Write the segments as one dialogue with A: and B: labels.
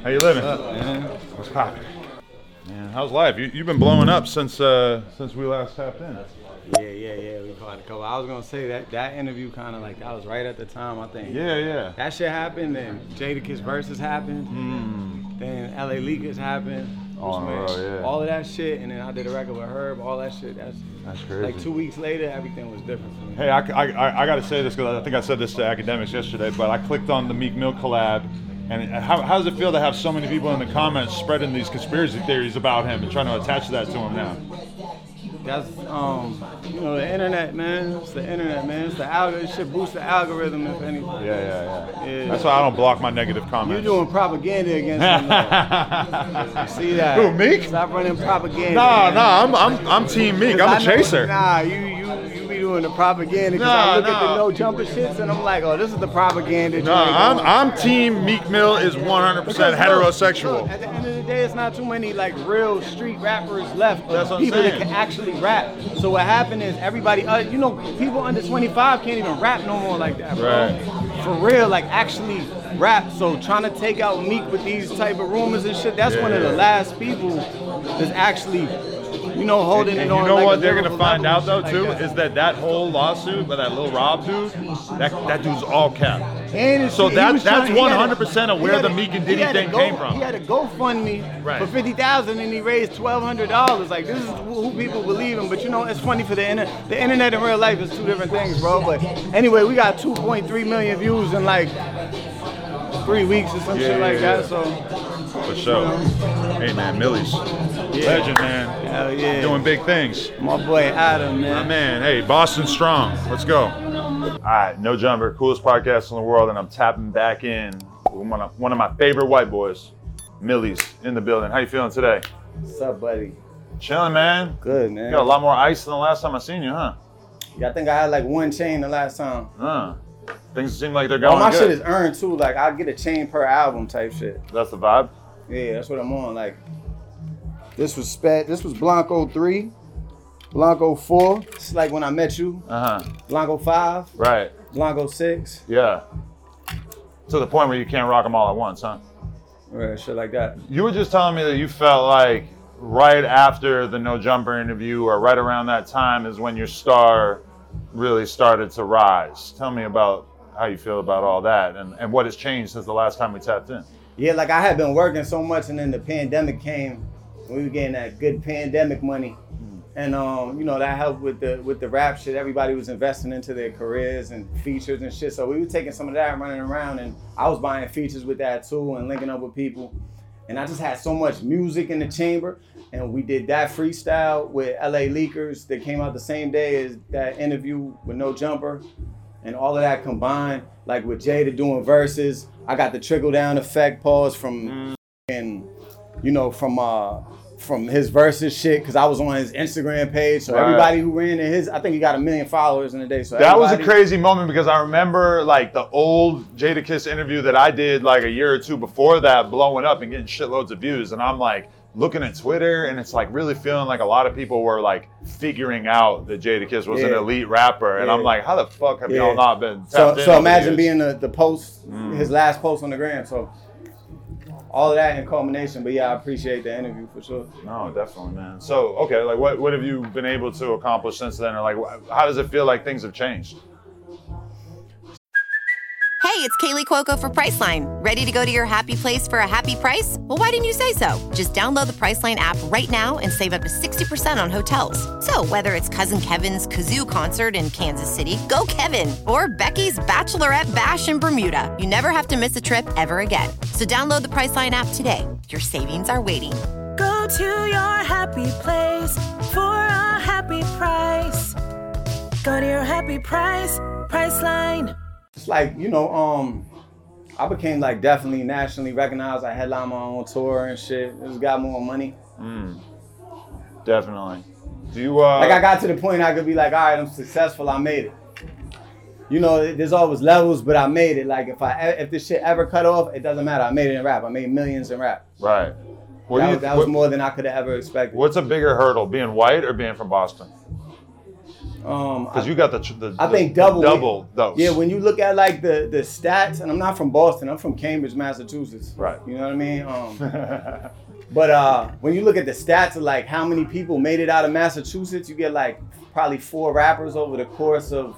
A: How you living?
B: What's up, man?
A: What's poppin'? Man, how's life? You've been blowing up since we last tapped in.
B: Yeah. We caught a couple. I was gonna say that interview kind of like that was right at the time. I think.
A: Yeah.
B: That shit happened, then Jadakiss versus happened, then LA Leakers happened.
A: Oh, yeah.
B: All of that shit, and then I did a record with Herb. All that shit. That's
A: crazy.
B: Like 2 weeks later, everything was different for me.
A: Hey, I got to say this because I think I said this to academics yesterday, but I clicked on the Meek Mill collab, and how does it feel to have so many people in the comments spreading these conspiracy theories about him and trying to attach that to him now?
B: That's the internet, man. It's the internet, man. It's the algorithm. It should boost the algorithm, if anything.
A: Yeah. That's why I don't block my negative comments.
B: You're doing propaganda against him. You see that?
A: Who, Meek?
B: Stop running propaganda.
A: I'm Team Meek. I'm a chaser.
B: You be doing the propaganda because I look at the no jumper shits and I'm like, oh, this is the propaganda.
A: I'm Team Meek Mill is 100% heterosexual.
B: Look, at the end of the day, it's not too many like real street rappers left.
A: That's what I'm
B: people
A: saying.
B: that can actually rap. So what happened is everybody, people under 25 can't even rap no more like that, bro.
A: Right.
B: For real, like actually rap. So trying to take out Meek with these type of rumors and shit, that's one of the last people that's actually, holding it on.
A: You know
B: like
A: what they're gonna find out though
B: like
A: too
B: that.
A: is that whole lawsuit by that Lil Rob dude, that dude's all cap.
B: And
A: So that's 100% of where the
B: he
A: Meek and
B: had
A: Diddy
B: a
A: thing
B: Go-
A: came from.
B: He had a GoFundMe
A: Right.
B: for $50,000 and he raised $1,200. Like this is who people believe in. But it's funny for the internet. The internet and real life is two different things, bro. But anyway, we got 2.3 million views in like 3 weeks or some shit like that. So
A: For sure. Hey man, Millie's legend, man.
B: hell yeah,
A: Doing big things.
B: my boy Adam,
A: My
B: man.
A: man, hey, Boston strong. Let's go. All right, No Jumper, coolest podcast in the world, and I'm tapping back in with one of my favorite white boys, Millie's in the building. How you feeling today?
B: What's up, buddy?
A: Chilling, man.
B: Good,
A: You
B: man.
A: got a lot more ice than the last time I seen you, huh?
B: Yeah, I think I had like one chain the last time.
A: Things seem like they're going
B: All my
A: good.
B: shit is earned too. Like I get a chain per album type shit.
A: That's the vibe?
B: Yeah, that's what I'm on. Like, this was Blanco 3, Blanco 4. It's like when I met you. Blanco 5,
A: Right.
B: Blanco 6.
A: Yeah. To the point where you can't rock them all at once, huh?
B: Right, shit like that.
A: You were just telling me that you felt like right after the No Jumper interview or right around that time is when your star really started to rise. Tell me about how you feel about all that and what has changed since the last time we tapped in.
B: Yeah, like I had been working so much and then the pandemic came. We were getting that good pandemic money. And that helped with the rap shit. Everybody was investing into their careers and features and shit. So we were taking some of that and running around, and I was buying features with that too and linking up with people. And I just had so much music in the chamber. And we did that freestyle with LA Leakers that came out the same day as that interview with No Jumper. And all of that combined, like with Jada doing verses, I got the trickle down effect pause from from his verses shit, because I was on his Instagram page. So everybody who ran in his, I think he got 1 million followers in a day. So
A: that was a crazy moment because I remember like the old Jadakiss interview that I did like a year or two before that blowing up and getting shitloads of views. And I'm like looking at Twitter and it's like really feeling like a lot of people were like figuring out that Jadakiss was an elite rapper. And I'm like, how the fuck have y'all not been tapped in?
B: So imagine being the post, his last post on the gram. So all of that in culmination, but yeah, I appreciate the interview for sure.
A: No, definitely, man. So, okay, like what have you been able to accomplish since then? Or like, how does it feel like things have changed?
C: Hey, it's Kaylee Cuoco for Priceline. Ready to go to your happy place for a happy price? Well, why didn't you say so? Just download the Priceline app right now and save up to 60% on hotels. So whether it's Cousin Kevin's Kazoo Concert in Kansas City, go Kevin, or Becky's Bachelorette Bash in Bermuda, you never have to miss a trip ever again. So download the Priceline app today. Your savings are waiting.
D: Go to your happy place for a happy price. Go to your happy price, Priceline.
B: It's like, I became like definitely nationally recognized. I headlined my own tour and shit. Just got more money.
A: Definitely. Do you
B: like I got to the point I could be like, all right, I'm successful, I made it. There's always levels, but I made it. Like if this shit ever cut off, it doesn't matter. I made it in rap. I made millions in rap.
A: Right.
B: That was more than I could have ever expected.
A: What's a bigger hurdle, being white or being from Boston? Because you got the
B: I think double
A: dose.
B: Yeah, when you look at like the stats, and I'm not from Boston, I'm from Cambridge, Massachusetts.
A: Right.
B: You know what I mean? But when you look at the stats of like how many people made it out of Massachusetts, you get like probably 4 rappers over the course of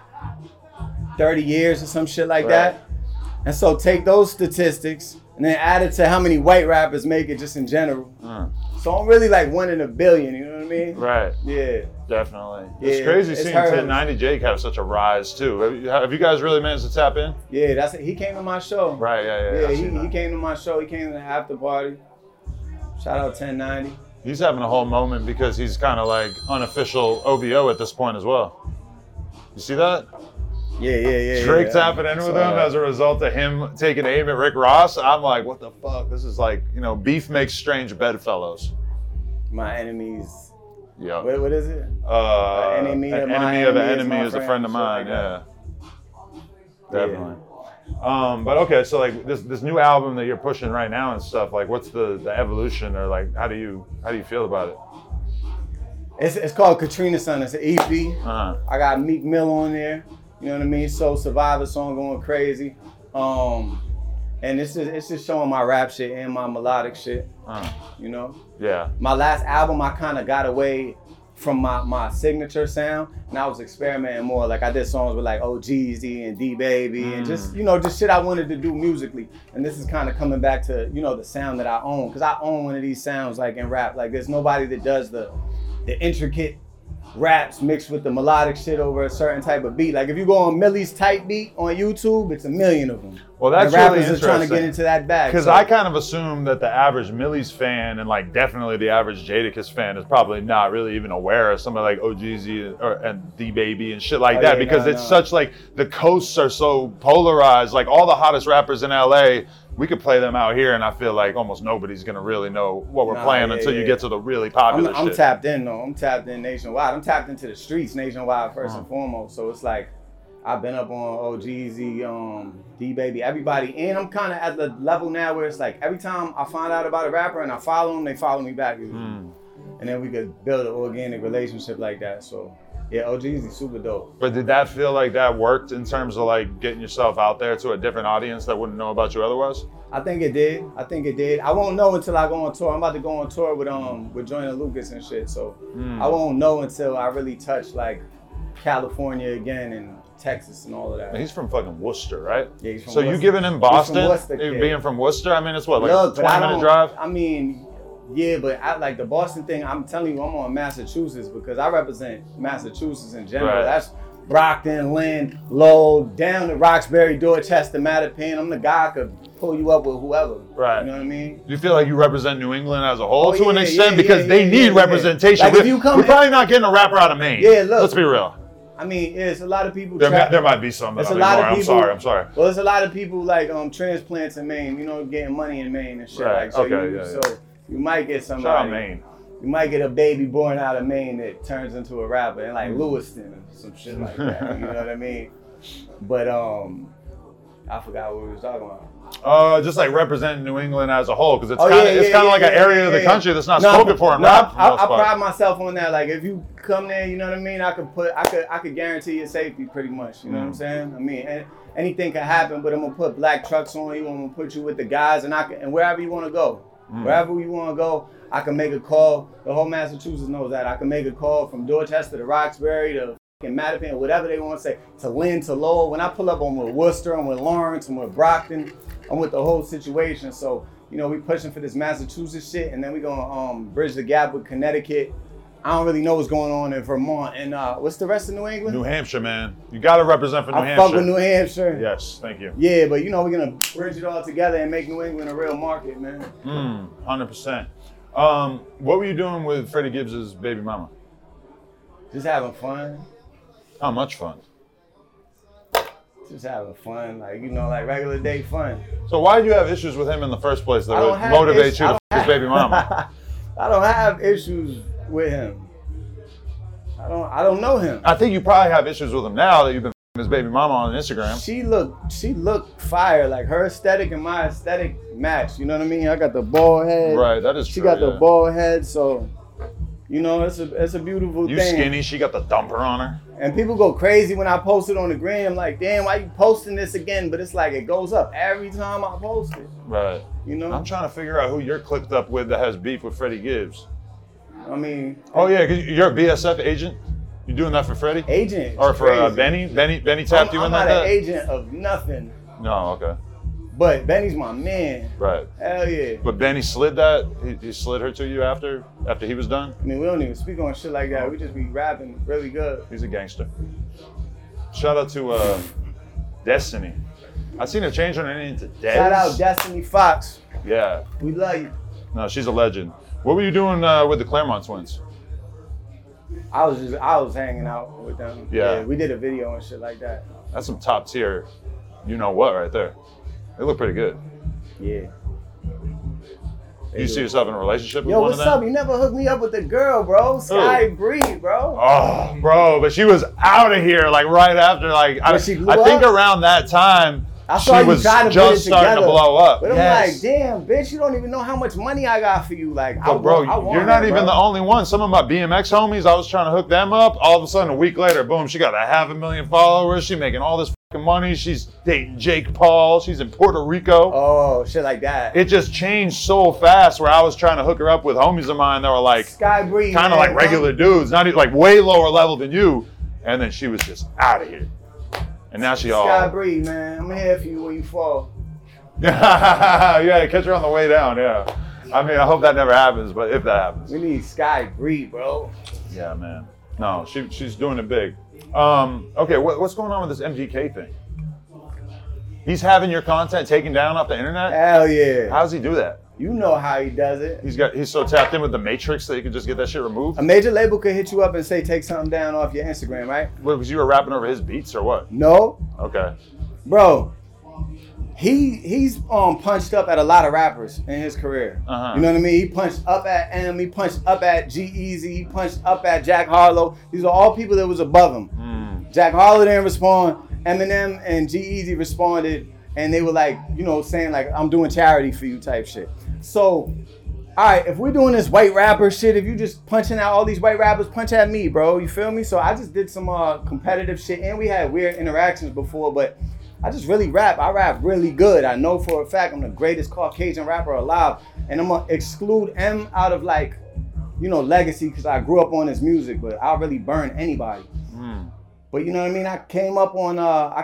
B: 30 years or some shit like that. And so take those statistics and then add it to how many white rappers make it just in general. So I'm really like 1 in a billion, you know what I mean?
A: Right.
B: Yeah.
A: Definitely.
B: Yeah,
A: It's crazy
B: it's
A: seeing
B: hard.
A: 1090 Jake have such a rise too. Have you guys really managed to tap in?
B: Yeah, that's it. He came to my show.
A: Right, yeah.
B: Yeah,
A: I seen
B: he
A: that.
B: came to my show. He came to the after party. Shout out 1090.
A: He's having a whole moment because he's kind of like unofficial OVO at this point as well. You see that?
B: Yeah.
A: Drake tapping in with him as a result of him taking aim at Rick Ross. I'm like, what the fuck? This is like, beef makes strange bedfellows.
B: My enemies.
A: Yeah.
B: What is it?
A: Enemy
B: of
A: of
B: my
A: an
B: enemy
A: enemy
B: is
A: is
B: my
A: a friend of
B: friend,
A: mine.
B: shit like
A: Yeah. Definitely. But okay, so like this new album that you're pushing right now and stuff, like what's the evolution, or like how do you feel about it?
B: It's called Katrina Sun. It's an EP.
A: Uh-huh.
B: I got Meek Mill on there. You know what I mean? Soul Survivor song going crazy. And it's just showing my rap shit and my melodic shit. You know?
A: Yeah.
B: My last album, I kind of got away from my signature sound, and I was experimenting more. Like I did songs with like OGZ and D-Baby and just shit I wanted to do musically. And this is kind of coming back to, the sound that I own. Cause I own one of these sounds like in rap. Like there's nobody that does the intricate raps mixed with the melodic shit over a certain type of beat. Like if you go on Millie's type beat on YouTube, it's a million of them.
A: Well, that's
B: and rappers
A: really
B: are trying to get
A: interesting.
B: into that bag.
A: Because
B: so.
A: I kind of assume that the average Millie's fan and like definitely the average Jadakiss fan is probably not really even aware of somebody like OGZ and D-Baby and shit like that, because it's such like the coasts are so polarized. Like all the hottest rappers in LA, we could play them out here and I feel like almost nobody's gonna really know what we're playing until you get to the really popular
B: I'm
A: shit.
B: tapped in though. I'm tapped in nationwide. I'm tapped into the streets nationwide first and foremost. So it's like I've been up on OGZ, D-Baby, everybody, and I'm kind of at the level now where it's like every time I find out about a rapper and I follow them, they follow me back. And then we could build an organic relationship like that. So yeah, OGZ is super dope.
A: But did that feel like that worked in terms of like getting yourself out there to a different audience that wouldn't know about you otherwise?
B: I think it did. I won't know until I go on tour. I'm about to go on tour with Joyner Lucas and shit. So I won't know until I really touch like California again and Texas and all of that.
A: He's from fucking Worcester, right?
B: Yeah, he's from
A: so
B: Worcester.
A: you giving him
B: He's
A: Boston,
B: from Worcester, kid.
A: being from Worcester? I mean, it's what, like
B: Look,
A: a
B: but
A: 20-minute drive?
B: I mean, yeah, but I like the Boston thing. I'm telling you, I'm on Massachusetts because I represent Massachusetts in general.
A: Right.
B: That's Brockton, Lynn, Lowell, down to Roxbury, Dorchester, Mattapan. I'm the guy that could pull you up with whoever.
A: Right.
B: You know what I mean?
A: Do you feel like you represent New England as a whole to an
B: yeah,
A: extent?
B: yeah,
A: Because they need representation.
B: Like if you come
A: we're probably not getting a rapper out of Maine.
B: Yeah, look.
A: Let's be real.
B: I mean, it's a lot of people.
A: There might be some that
B: It's
A: I'll
B: a lot
A: ignore.
B: of people.
A: I'm sorry.
B: Well, there's a lot of people like transplants in Maine, getting money in Maine and shit.
A: Right.
B: Like, so
A: Okay,
B: so you might get somebody.
A: Shout out Maine.
B: You might get a baby born out of Maine that turns into a rapper in like Lewiston or some shit like that. You know what I mean? But I forgot what we was talking about.
A: Just like representing New England as a whole, because it's
B: Oh,
A: kind
B: yeah,
A: of
B: yeah,
A: like an
B: yeah,
A: area of the
B: yeah.
A: country that's not spoken for in
B: No,
A: rap. for the
B: I
A: most part.
B: pride myself on that. Like if you come there, you know what I mean. I could guarantee your safety pretty much. You know what I'm saying? I mean, anything can happen, but I'm gonna put black trucks on you. I'm gonna put you with the guys, and wherever you want to go, wherever you want to go, I can make a call. The whole Massachusetts knows that I can make a call from Dorchester to Roxbury to fucking Mattapan, whatever they want to say, to Lynn to Lowell. When I pull up, I'm with Worcester, I'm with Lawrence, I'm with Brockton, I'm with the whole situation. So we pushing for this Massachusetts shit, and then we gonna bridge the gap with Connecticut. I don't really know what's going on in Vermont. And what's the rest of New England?
A: New Hampshire, man. You got to represent for New
B: I
A: Hampshire.
B: fuck with New Hampshire.
A: Yes, thank you.
B: Yeah, but we're gonna bridge it all together and make New England a real market, man.
A: 100%. What were you doing with Freddie Gibbs' baby mama?
B: Just having fun.
A: How much fun?
B: Just having fun, like regular day fun.
A: So why did you have issues with him in the first place that
B: I don't
A: would
B: have
A: motivate
B: issues.
A: you to f his baby mama?
B: I don't have issues with him. I don't know him.
A: I think you probably have issues with him now that you've been f his baby mama on Instagram.
B: She looked fire. Like her aesthetic and my aesthetic match. You know what I mean? I got the bald head.
A: Right, that is true.
B: She got the bald head, so You know, it's a beautiful
A: You
B: thing.
A: skinny, she got the dumper on her.
B: And people go crazy when I post it on the gram, like, damn, why you posting this again? But it's like, it goes up every time I post it.
A: Right.
B: You know?
A: I'm trying to figure out who you're clicked up with that has beef with Freddie Gibbs.
B: I mean.
A: Oh yeah, 'cause you're a BSF agent? You doing that for Freddie?
B: Agent.
A: Or for
B: crazy.
A: Benny? Benny tapped you in
B: I'm
A: like
B: not
A: that?
B: an agent of nothing.
A: No, okay.
B: But Benny's my man.
A: Right.
B: Hell yeah.
A: But Benny slid that? He slid her to you after he was done?
B: I mean, we don't even speak on shit like that. We just be rapping really good.
A: He's a gangster. Shout out to Destiny. I seen her change her name to Des.
B: Shout out Destiny Fox.
A: Yeah.
B: We love you.
A: No, she's a legend. What were you doing with the Claremont twins?
B: I was hanging out with them.
A: Yeah.
B: We did a video and shit like that.
A: That's some top tier, you know what, right there. They look pretty good.
B: Yeah.
A: Do you see yourself in a relationship with
B: Yo,
A: one
B: what's
A: of them?
B: up? You never hooked me up with the girl, bro. Sky Bree, bro.
A: Oh, bro, but she was out of here like right after. Like I
B: she blew
A: think
B: up?
A: around that time,
B: I saw
A: she
B: you
A: was
B: try to put
A: just
B: it
A: starting to
B: together.
A: blow up.
B: But I'm
A: Yes.
B: like, damn, bitch, you don't even know how much money I got for you. Like,
A: But bro,
B: I want
A: you're not
B: her,
A: even
B: bro.
A: the only one. Some of my BMX homies, I was trying to hook them up. All of a sudden, a week later, boom, she got 500,000 followers. She making all this fucking money. She's dating Jake Paul. She's in Puerto Rico.
B: Oh, shit like that.
A: It just changed so fast where I was trying to hook her up with homies of mine that were like
B: Sky Bree,
A: kind of
B: man,
A: like regular dudes, not even like way lower level than you. And then she was just out of here. And now she all
B: Sky Bree, man. I'm here for you when you fall.
A: yeah, catch her on the way down. Yeah, I mean, I hope that never happens, but if that happens,
B: We need Sky Bree, bro.
A: yeah, man. No, she's doing it big. Okay, what's going on with this MGK thing? He's having your content taken down off the internet.
B: Hell yeah.
A: How does he do that?
B: You know how he does it.
A: He's so tapped in with the Matrix that he can just get that shit removed.
B: A major label could hit you up and say, take something down off your Instagram, right?
A: What, was you were rapping over his beats or what?
B: No.
A: Okay.
B: Bro, he's punched up at a lot of rappers in his career.
A: Uh-huh.
B: You know what I mean? He punched up at M, he punched up at G-Eazy, he punched up at Jack Harlow. These are all people that was above him. Jack Harlow didn't respond. Eminem and G-Eazy responded, and they were like, you know, saying like, I'm doing charity for you type shit. So, all right, if we're doing this white rapper shit, if you just punching out all these white rappers, punch at me, bro. You feel me? So I just did some competitive shit, and we had weird interactions before, but I just really rap. I rap really good. I know for a fact I'm the greatest Caucasian rapper alive, and I'm gonna exclude M out of like, you know, legacy because I grew up on his music, but I'll really burn anybody. But you know what I mean? I came up on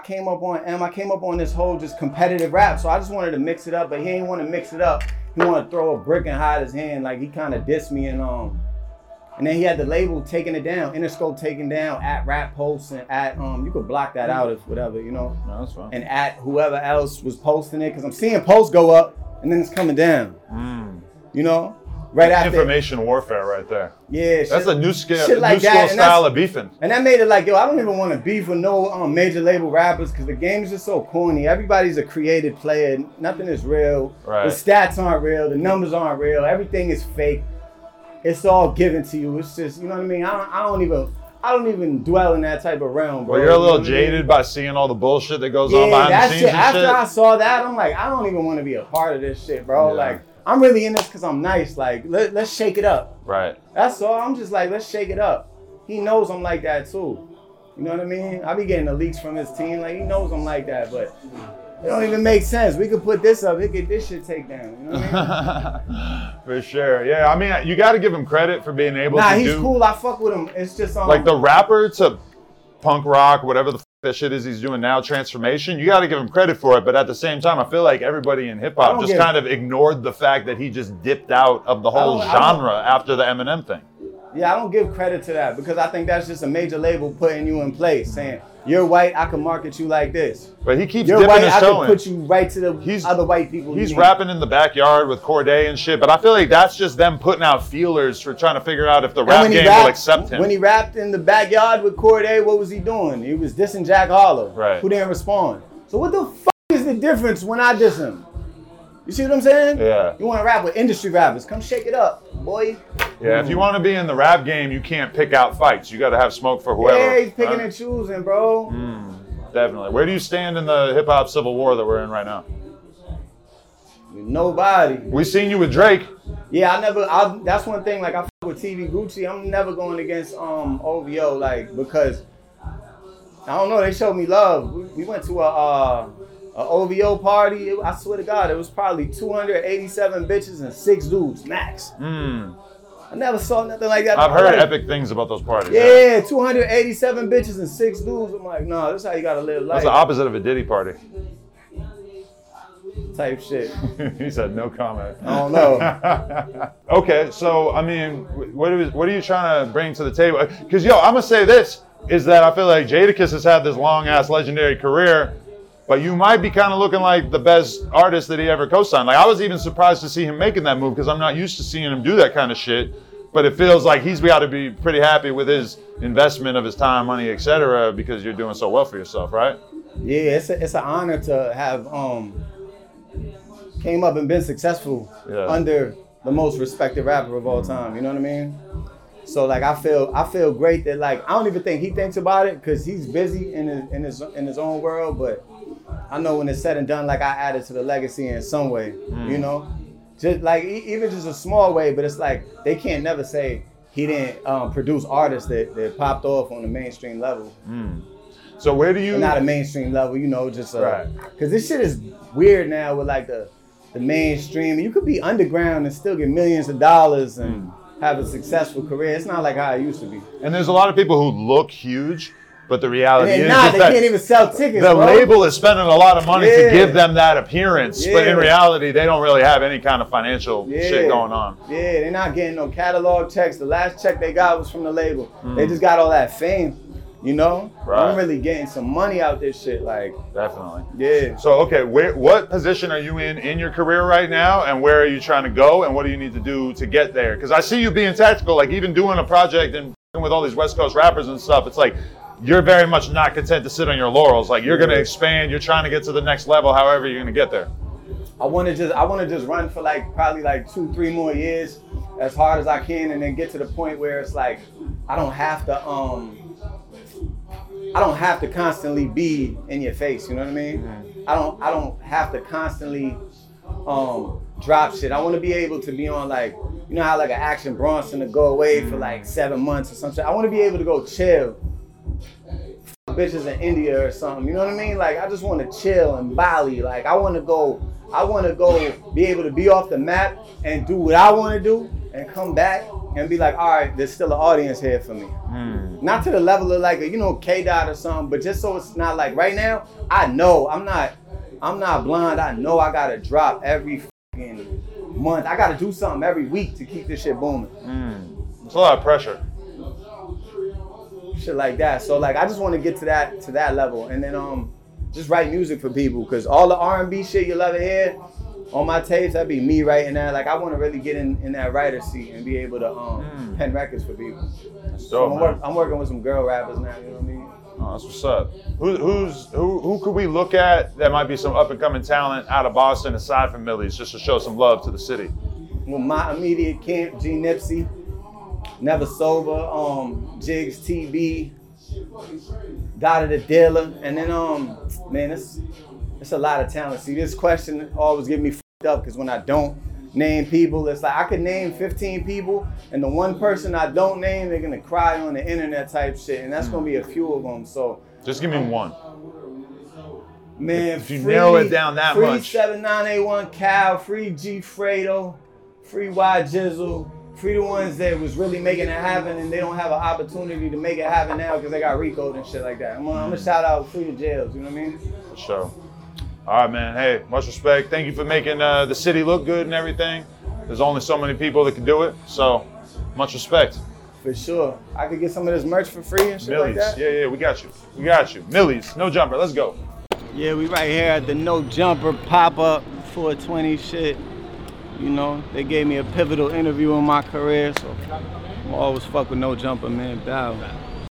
B: M. I came up on this whole just competitive rap. So I just wanted to mix it up, but he didn't want to mix it up. He wanted to throw a brick and hide his hand. Like he kind of dissed me and then he had the label taking it down, Interscope taken down, at Rap Post and at you could block that out if whatever, you know.
A: No, that's fine.
B: And at whoever else was posting it, because I'm seeing posts go up and then it's coming down. You know? Right after
A: Information warfare right there.
B: Yeah,
A: That's a new scale,
B: shit like
A: new school
B: that, and
A: style of beefing.
B: And that made it like, yo, I don't even want to beef with no major label rappers because the game is just so corny. Everybody's a created player. Nothing is real.
A: Right.
B: The stats aren't real. The numbers aren't real. Everything is fake. It's all given to you. It's just, you know what I mean? I don't even dwell in that type of realm, bro.
A: Well, you're a little
B: You know what I mean?
A: jaded by seeing all the bullshit that goes
B: Yeah,
A: on behind
B: that
A: the scenes
B: shit.
A: and
B: After
A: shit.
B: I saw that, I'm like, I don't even want to be a part of this shit, bro.
A: Yeah.
B: Like, I'm really in this because I'm nice. Like, let's shake it up.
A: Right.
B: That's all. I'm just like, let's shake it up. He knows I'm like that too. You know what I mean? I be getting the leaks from his team. Like, he knows I'm like that, but it don't even make sense. We could put this up. He get this shit take down. You know what I mean?
A: For sure. Yeah, I mean, you got to give him credit for being able
B: Nah,
A: to
B: he's
A: do
B: cool. I fuck with him. It's just
A: like the rapper to punk rock, whatever the that shit is he's doing now, transformation. You got to give him credit for it, but at the same time, I feel like everybody in hip hop just kind of ignored the fact that he just dipped out of the whole genre after the Eminem thing.
B: Yeah, I don't give credit to that because I think that's just a major label putting you in place, saying you're white, I can market you like this.
A: But he keeps
B: You're
A: dipping
B: white,
A: his
B: I
A: toe
B: can
A: in.
B: put you right to the other white people.
A: He's rapping in the backyard with Corday and shit, but I feel like that's just them putting out feelers for trying to figure out if the rap game will accept him.
B: When he rapped in the backyard with Corday, what was he doing? He was dissing Jack Harlow,
A: right?
B: Who didn't respond. So what the fuck is the difference when I diss him? You see what I'm saying?
A: Yeah.
B: You want to rap with industry rappers? Come shake it up, boy.
A: Yeah, if you want to be in the rap game, you can't pick out fights. You got to have smoke for whoever.
B: Yeah, he's picking and choosing, bro.
A: Definitely. Where do you stand in the hip hop civil war that we're in right now?
B: Nobody.
A: We seen you with Drake.
B: Yeah, that's one thing, like I fuck with TV Gucci, I'm never going against OVO, like, because, I don't know, they showed me love. We went to a OVO party, I swear to God, it was probably 287 bitches and 6 dudes, max. I never saw nothing like that.
A: I've heard epic things about those parties.
B: Yeah, 287 bitches and 6 dudes. I'm like, no, this is how you gotta live life.
A: That's the opposite of a Diddy party.
B: Type shit.
A: He said no comment.
B: I don't know.
A: Okay, so I mean, what are you trying to bring to the table? Because I'm gonna say this is that I feel like Jadakiss has had this long ass legendary career, but you might be kind of looking like the best artist that he ever co-signed. Like I was even surprised to see him making that move because I'm not used to seeing him do that kind of shit. But it feels like he's got to be pretty happy with his investment of his time, money, etc. Because you're doing so well for yourself, right?
B: Yeah, it's an honor to have came up and been successful under the most respected rapper of all time. You know what I mean? So like I feel great that like I don't even think he thinks about it because he's busy in his own world. But I know when it's said and done, like I added to the legacy in some way. You know, just like even just a small way. But it's like they can't never say he didn't produce artists that popped off on the mainstream level.
A: So where do you?
B: Not a mainstream level, you know, just because this shit is weird now with like the mainstream. You could be underground and still get millions of dollars and have a successful career. It's not like how it used to be.
A: And there's a lot of people who look huge, but the reality is
B: they can't even sell tickets.
A: The label is spending a lot of money to give them that appearance, but in reality, they don't really have any kind of financial shit going on.
B: Yeah, they're not getting no catalog checks. The last check they got was from the label. They just got all that fame. You know, I'm really getting some money out this shit, like.
A: Definitely.
B: Yeah.
A: So, okay, what position are you in your career right now, and where are you trying to go, and what do you need to do to get there? Because I see you being tactical, like even doing a project and with all these West Coast rappers and stuff. It's like you're very much not content to sit on your laurels. Like you're gonna expand. You're trying to get to the next level. However, you're gonna get there.
B: I want to just run for like probably like 2-3 more years, as hard as I can, and then get to the point where it's like I don't have to constantly be in your face, you know what I mean? I don't have to constantly drop shit. I want to be able to be on like, you know how like an Action Bronson to go away for like 7 months or something. I want to be able to go chill, bitches in India or something, you know what I mean? Like I just want to chill in Bali. Like I want to go be able to be off the map and do what I want to do and come back and be like, all right, there's still an audience here for me. Not to the level of like, K-Dot or something, but just so it's not like right now, I know I'm not blind. I know I gotta drop every fucking month. I gotta do something every week to keep this shit booming.
A: It's a lot of pressure.
B: Shit like that. So like, I just want to get to that level, and then just write music for people, because all the R&B shit you'll ever hear on my tapes, that'd be me writing that. Like I want to really get in that writer's seat and be able to pen records for people.
A: So
B: I'm working with some girl rappers now, you know what I mean?
A: Oh, that's what's up. Who could we look at that might be some up and coming talent out of Boston aside from Millie's, just to show some love to the city?
B: Well, my immediate camp, G Nipsey, Never Sober, Jigs TB, Dada the Dealer, and then man, it's a lot of talent. See, this question always get me fucked up because when I don't name people, it's like I could name 15 people, and the one person I don't name, they're gonna cry on the internet type shit, and that's gonna be a few of them. So
A: just give me one.
B: Man,
A: if you narrow it down that much.
B: Free 7981 Cal, free G Fredo, free Y Jizzle, free the ones that was really making it happen and they don't have an opportunity to make it happen now because they got RICO'd and shit like that. I'm gonna shout out free the jails, you know what I mean?
A: For sure. All right, man. Hey, much respect. Thank you for making the city look good and everything. There's only so many people that can do it, so much respect.
B: For sure. I could get some of this merch for free and shit
A: Millie's.
B: like that.
A: Yeah, we got you. Millie's, No Jumper, let's go.
B: Yeah, we right here at the No Jumper pop-up 420 shit. You know, they gave me a pivotal interview in my career, so I'm always fuck with No Jumper, man. Bow.